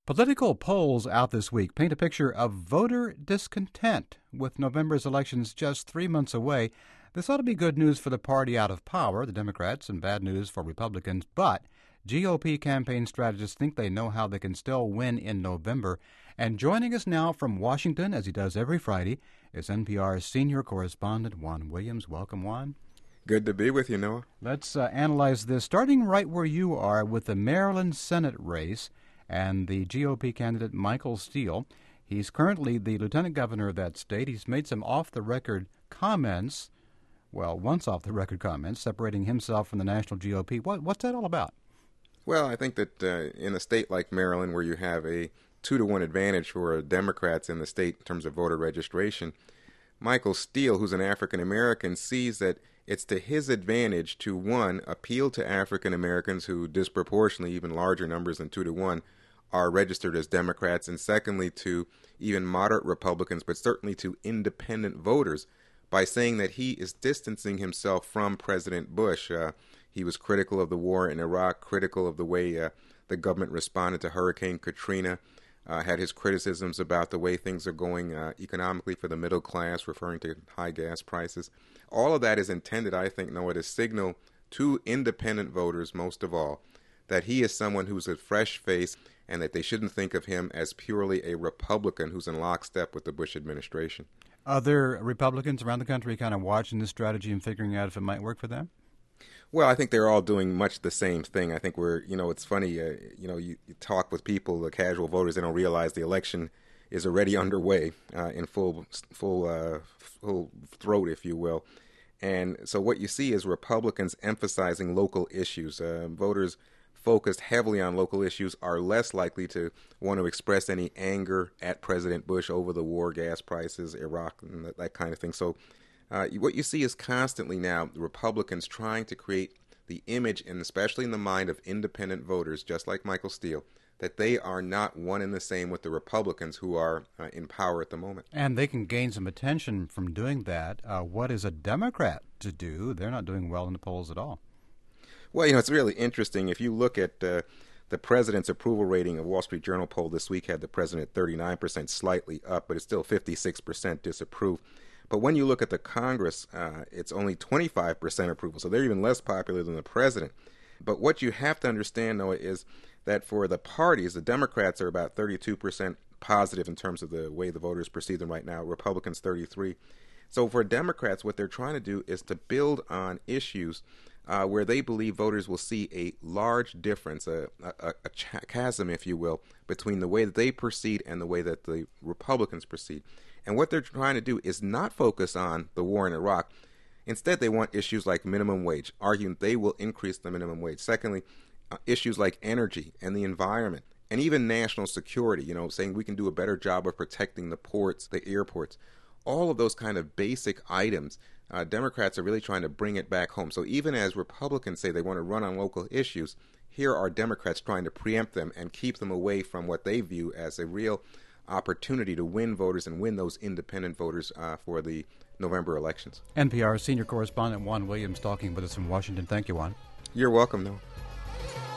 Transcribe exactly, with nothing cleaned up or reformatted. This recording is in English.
Political polls out this week paint a picture of voter discontent. With November's elections just three months away, this ought to be good news for the party out of power, the Democrats, and bad news for Republicans. But G O P campaign strategists think they know how they can still win in November. And joining us now from Washington, as he does every Friday, is N P R's senior correspondent, Juan Williams. Welcome, Juan. Good to be with you, Noah. Let's uh, analyze this, starting right where you are with the Maryland Senate race and the G O P candidate Michael Steele. He's currently the lieutenant governor of that state. He's made some off-the-record comments, well, once off-the-record comments, separating himself from the national G O P. What, what's that all about? Well, I think that uh, in a state like Maryland, where you have a two-to-one advantage for Democrats in the state in terms of voter registration, Michael Steele, who's an African-American, sees that it's to his advantage to, one, appeal to African-Americans who disproportionately, even larger numbers than two to one, are registered as Democrats, and secondly, to even moderate Republicans, but certainly to independent voters, by saying that he is distancing himself from President Bush. Uh, he was critical of the war in Iraq, critical of the way uh, the government responded to Hurricane Katrina, uh, had his criticisms about the way things are going uh, economically for the middle class, referring to high gas prices. All of that is intended, I think, Noah, to signal to independent voters, most of all, that he is someone who's a fresh face and that they shouldn't think of him as purely a Republican who's in lockstep with the Bush administration. Are there Republicans around the country kind of watching this strategy and figuring out if it might work for them? Well, I think they're all doing much the same thing. I think we're, you know, it's funny, uh, you know, you, you talk with people, the casual voters, they don't realize the election is already underway uh, in full, full, uh, full throat, if you will. And so what you see is Republicans emphasizing local issues. Uh, voters focused heavily on local issues are less likely to want to express any anger at President Bush over the war, gas prices, Iraq, and that, that kind of thing. So uh, what you see is constantly now Republicans trying to create the image, and especially in the mind of independent voters, just like Michael Steele, that they are not one and the same with the Republicans who are uh, in power at the moment. And they can gain some attention from doing that. Uh, what is a Democrat to do? They're not doing well in the polls at all. Well, you know, it's really interesting. If you look at uh, the president's approval rating, a Wall Street Journal poll this week had the president at thirty-nine percent, slightly up, but it's still fifty-six percent disapprove. But when you look at the Congress, uh, it's only twenty-five percent approval, so they're even less popular than the president. But what you have to understand, Noah, is that for the parties, the Democrats are about thirty-two percent positive in terms of the way the voters perceive them right now, Republicans thirty-three. So for Democrats, what they're trying to do is to build on issues uh, where they believe voters will see a large difference, a, a, a chasm, if you will, between the way that they proceed and the way that the Republicans proceed. And what they're trying to do is not focus on the war in Iraq. Instead, they want issues like minimum wage, arguing they will increase the minimum wage. Secondly, uh, issues like energy and the environment, and even national security, you know, saying we can do a better job of protecting the ports, the airports. All of those kind of basic items, uh, Democrats are really trying to bring it back home. So even as Republicans say they want to run on local issues, here are Democrats trying to preempt them and keep them away from what they view as a real opportunity to win voters and win those independent voters uh, for the November elections. N P R senior correspondent Juan Williams talking with us from Washington. Thank you, Juan. You're welcome, Noah.